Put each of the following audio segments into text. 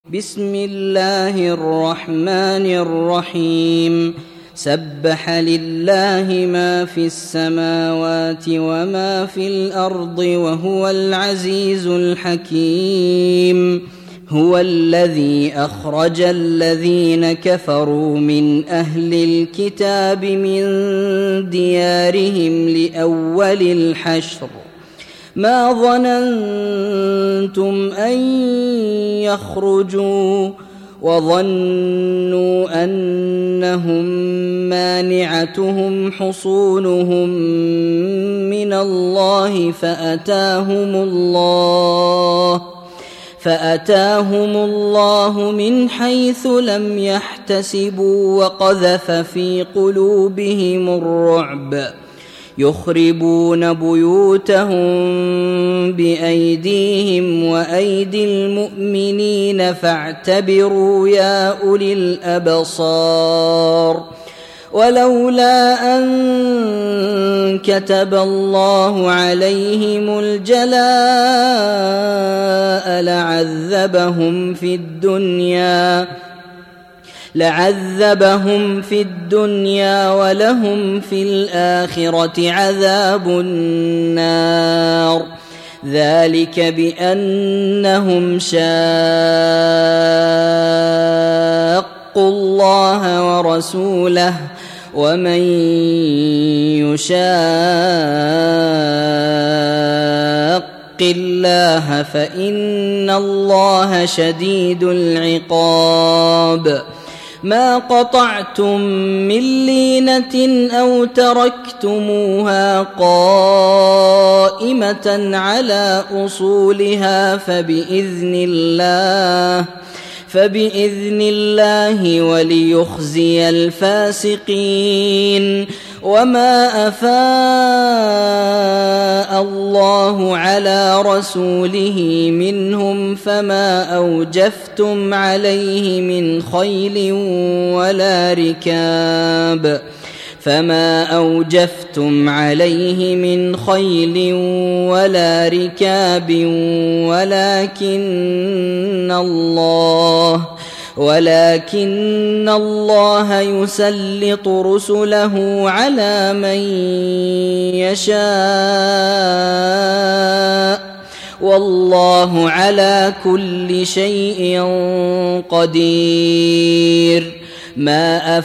بسم الله الرحمن الرحيم سبح لله ما في السماوات وما في الأرض وهو العزيز الحكيم هو الذي أخرج الذين كفروا من أهل الكتاب من ديارهم لأول الحشر ما ظننتم أن يخرجوا وظنوا أنهم مانعتهم حصونهم من الله فأتاهم الله من حيث لم يحتسبوا وقذف في قلوبهم الرعب يخربون بيوتهم بأيديهم وأيدي المؤمنين فاعتبروا يا أولي الأبصار ولولا أن كتب الله عليهم الجلاء لعذبهم في الدنيا ولهم في الآخرة عذاب النار ذلك بأنهم شاقوا الله ورسوله ومن يشاق الله فإن الله شديد العقاب ما قطعتم من لينة أو تركتموها قائمة على أصولها فبإذن الله وليخزي الفاسقين وما أفاء الله على رسوله منهم فما أوجفتم عليه من خيل ولا ركاب ولكن الله يسلط رسله على من يشاء والله على كل شيء قدير ما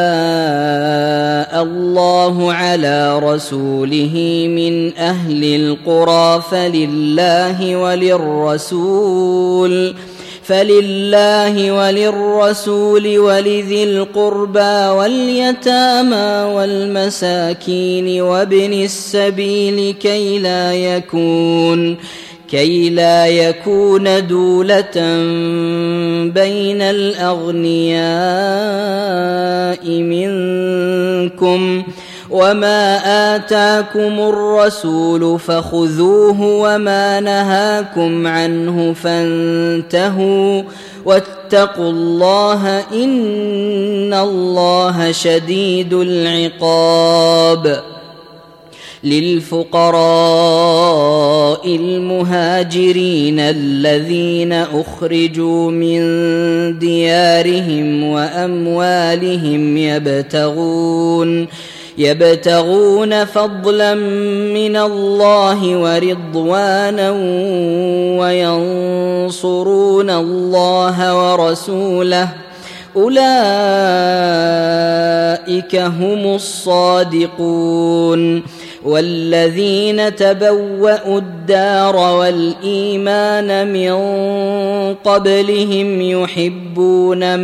أفاء الله على رسوله من أهل القرى فلله وللرسول ولذي القربى واليتامى والمساكين وابن السبيل كي لا يكون دولة بين الأغنياء منكم وما آتاكم الرسول فخذوه وما نهاكم عنه فانتهوا واتقوا الله إن الله شديد العقاب للفقراء المهاجرين الذين أخرجوا من ديارهم وأموالهم يبتغون فضلا من الله ورضوانا وينصرون الله ورسوله أولئك هم الصادقون والذين تبوأوا الدار والإيمان من قبلهم يحبون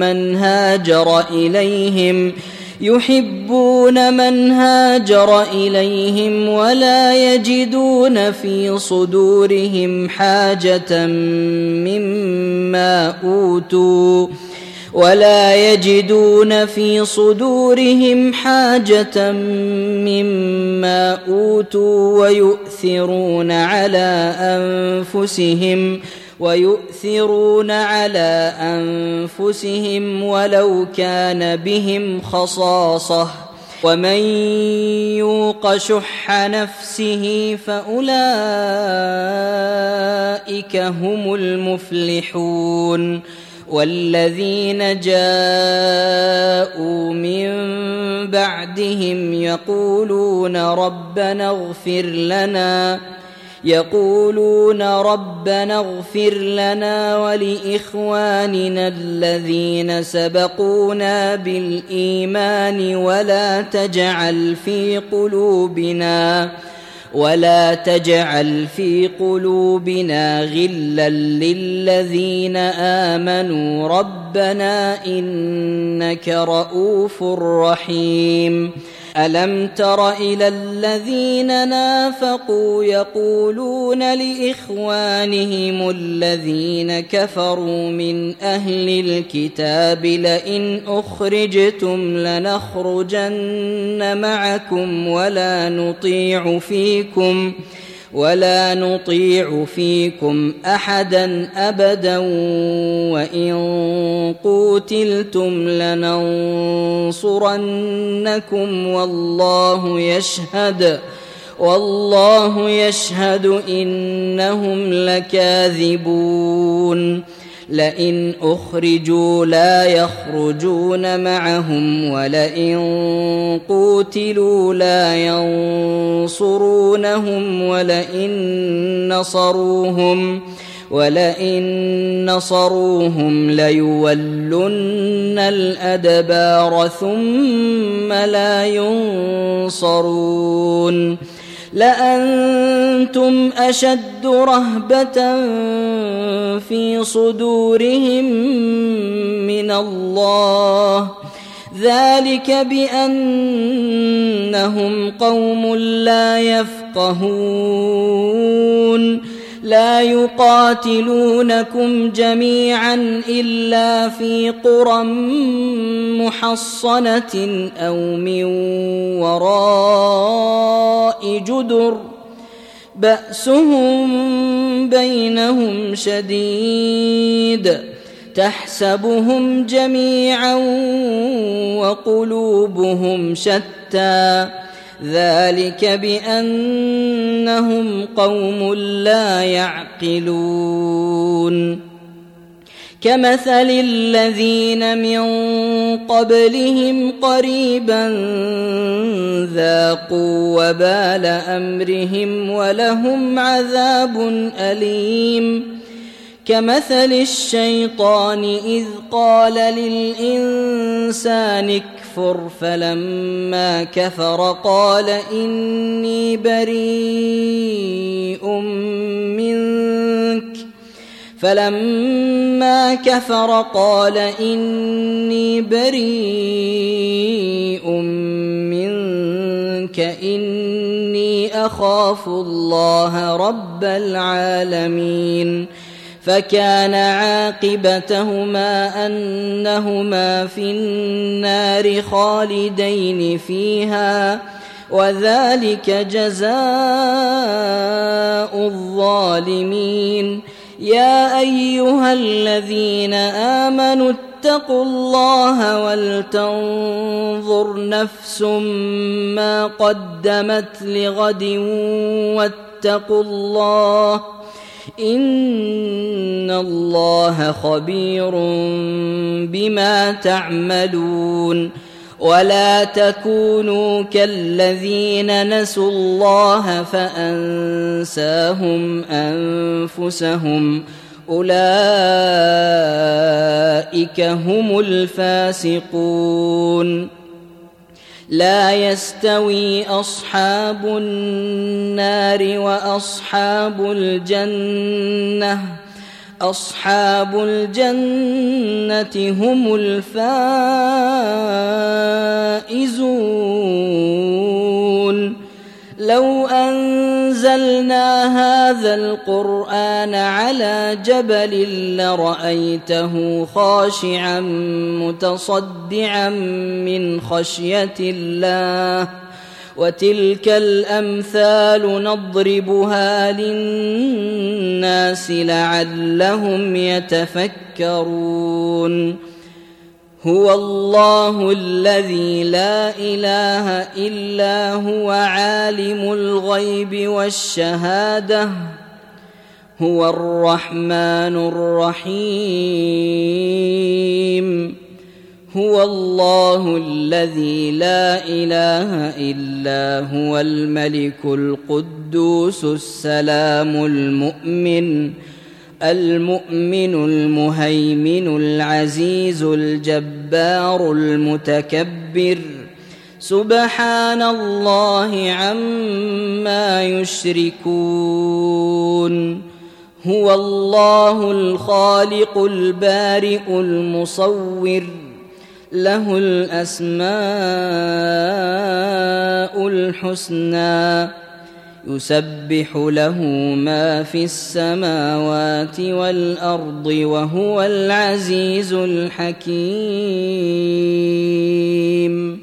من هاجر إليهم ولا يجدون في صدورهم حاجة مما أوتوا ويؤثرون على أنفسهم ولو كان بهم خصاصة ومن يوق شح نفسه فأولئك هم المفلحون والذين جاءوا من بعدهم يقولون ربنا اغفر لنا ولإخواننا الذين سبقونا بالإيمان ولا تجعل في قلوبنا غلا للذين آمنوا ربنا إنك رؤوف رحيم. ألم تر إلى الذين نافقوا يقولون لإخوانهم الذين كفروا من أهل الكتاب لئن أخرجتم لنخرجن معكم ولا نطيع فيكم أحدا أبدا وإن قوتلتم لننصرنكم والله يشهد إنهم لكاذبون. لئن أخرجوا لا يخرجون معهم ولئن قوتلوا لا ينصرونهم ولئن نصروهم ليولن الأدبار ثم لا ينصرون. لأنتم أشد رهبة في صدورهم من الله ذلك بأنهم قوم لا يفقهون. لا يقاتلونكم جميعا إلا في قرى محصنة أو من وراء جدر بأسهم بينهم شديد تحسبهم جميعا وقلوبهم شتى ذلك بأنهم قوم لا يعقلون. كمثل الذين من قبلهم قريبا ذاقوا وبال أمرهم ولهم عذاب أليم. كمثل الشيطان إذ قال للإنسان اكفر فلما كفر قال إني بريء منك إني أخاف الله رب العالمين. فكان عاقبتهما أنهما في النار خالدين فيها وذلك جزاء الظالمين. يا أيها الذين آمنوا اتقوا الله ولتنظر نفس ما قدمت لغد واتقوا الله إن الله خبير بما تعملون. ولا تكونوا كالذين نسوا الله فأنساهم أنفسهم أولئك هم الفاسقون. لا يستوي أصحاب النار وأصحاب الجنة هم الفائزون. لو أنزلنا هذا القرآن على جبل لرأيته خاشعا متصدعا من خشية الله وتلك الأمثال نضربها للناس لعلهم يتفكرون. هو الله الذي لا إله إلا هو عالم الغيب والشهادة هو الرحمن الرحيم. هو الله الذي لا إله إلا هو الملك القدوس السلام المؤمن المهيمن العزيز الجبار المتكبر سبحان الله عما يشركون هو الله الخالق البارئ المصور له الأسماء الحسنى يسبح له ما في السماوات والأرض وهو العزيز الحكيم